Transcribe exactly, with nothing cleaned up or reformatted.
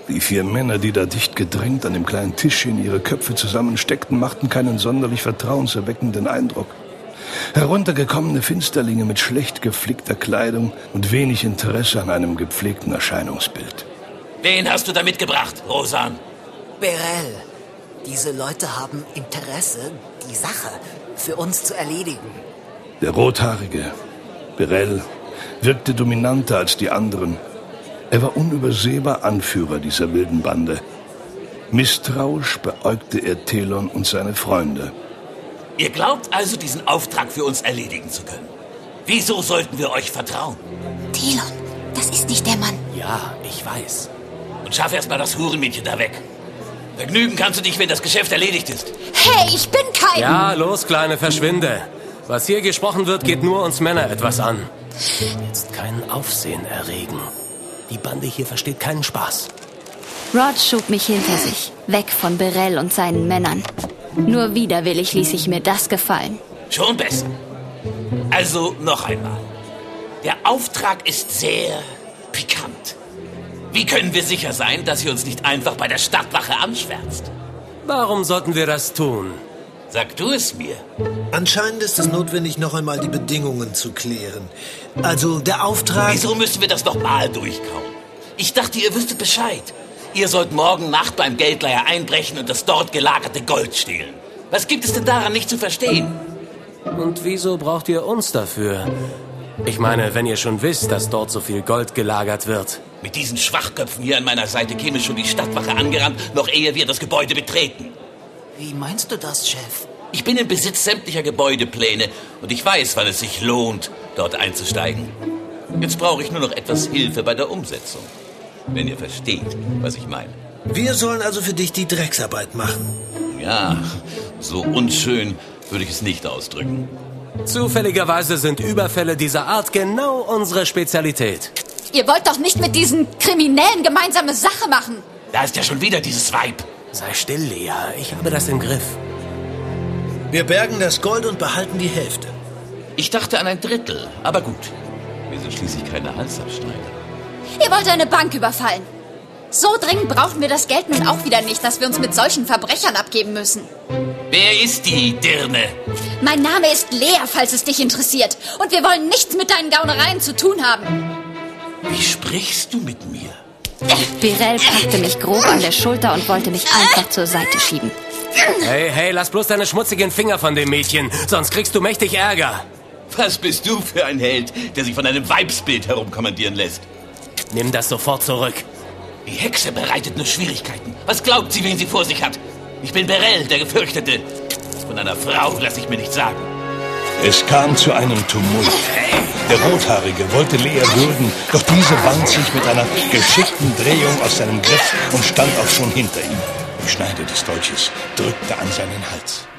Die vier Männer, die da dicht gedrängt an dem kleinen Tischchen ihre Köpfe zusammensteckten, machten keinen sonderlich vertrauenserweckenden Eindruck. Heruntergekommene Finsterlinge mit schlecht geflickter Kleidung und wenig Interesse an einem gepflegten Erscheinungsbild. Wen hast du da mitgebracht, Rosan? Beryl, diese Leute haben Interesse, die Sache für uns zu erledigen. Der Rothaarige, Beryl, wirkte dominanter als die anderen. Er war unübersehbar Anführer dieser wilden Bande. Misstrauisch beäugte er Telon und seine Freunde. Ihr glaubt also, diesen Auftrag für uns erledigen zu können? Wieso sollten wir euch vertrauen? Telon, das ist nicht der Mann. Ja, ich weiß. Und schaff erst mal das Hurenmädchen da weg. Vergnügen kannst du dich, wenn das Geschäft erledigt ist. Hey, ich bin kein... Ja, los, Kleine, verschwinde. Was hier gesprochen wird, geht nur uns Männer etwas an. Jetzt kein Aufsehen erregen. Die Bande hier versteht keinen Spaß. Rod schob mich hinter sich, weg von Beryl und seinen Männern. Nur widerwillig ließ ich mir das gefallen. Schon besser. Also noch einmal. Der Auftrag ist sehr pikant. Wie können wir sicher sein, dass ihr uns nicht einfach bei der Stadtwache anschwärzt? Warum sollten wir das tun? Sag du es mir. Anscheinend ist es notwendig, noch einmal die Bedingungen zu klären. Also der Auftrag... Wieso müssen wir das nochmal durchkauen? Ich dachte, ihr wüsstet Bescheid. Ihr sollt morgen Nacht beim Geldleiher einbrechen und das dort gelagerte Gold stehlen. Was gibt es denn daran nicht zu verstehen? Und wieso braucht ihr uns dafür? Ich meine, wenn ihr schon wisst, dass dort so viel Gold gelagert wird. Mit diesen Schwachköpfen hier an meiner Seite käme schon die Stadtwache angerannt, noch ehe wir das Gebäude betreten. Wie meinst du das, Chef? Ich bin im Besitz sämtlicher Gebäudepläne und ich weiß, wann es sich lohnt, dort einzusteigen. Jetzt brauche ich nur noch etwas Hilfe bei der Umsetzung. Wenn ihr versteht, was ich meine. Wir sollen also für dich die Drecksarbeit machen. Ja, so unschön würde ich es nicht ausdrücken. Zufälligerweise sind Überfälle dieser Art genau unsere Spezialität. Ihr wollt doch nicht mit diesen Kriminellen gemeinsame Sache machen. Da ist ja schon wieder dieses Weib. Sei still, Lea. Ich habe das im Griff. Wir bergen das Gold und behalten die Hälfte. Ich dachte an ein Drittel, aber gut. Wir sind schließlich keine Halsabschneider. Ihr wollt eine Bank überfallen. So dringend brauchen wir das Geld nun auch wieder nicht, dass wir uns mit solchen Verbrechern abgeben müssen. Wer ist die Dirne? Mein Name ist Lea, falls es dich interessiert. Und wir wollen nichts mit deinen Gaunereien zu tun haben. Wie sprichst du mit mir? Beryl packte mich grob an der Schulter und wollte mich einfach zur Seite schieben. Hey, hey, lass bloß deine schmutzigen Finger von dem Mädchen, sonst kriegst du mächtig Ärger. Was bist du für ein Held, der sich von einem Weibsbild herumkommandieren lässt? Nimm das sofort zurück. Die Hexe bereitet nur Schwierigkeiten. Was glaubt sie, wen sie vor sich hat? Ich bin Beryl, der Gefürchtete. Von einer Frau lasse ich mir nichts sagen. Es kam zu einem Tumult. Der Rothaarige wollte Lea würgen, doch diese wand sich mit einer geschickten Drehung aus seinem Griff und stand auch schon hinter ihm. Die Schneide des Dolches drückte an seinen Hals.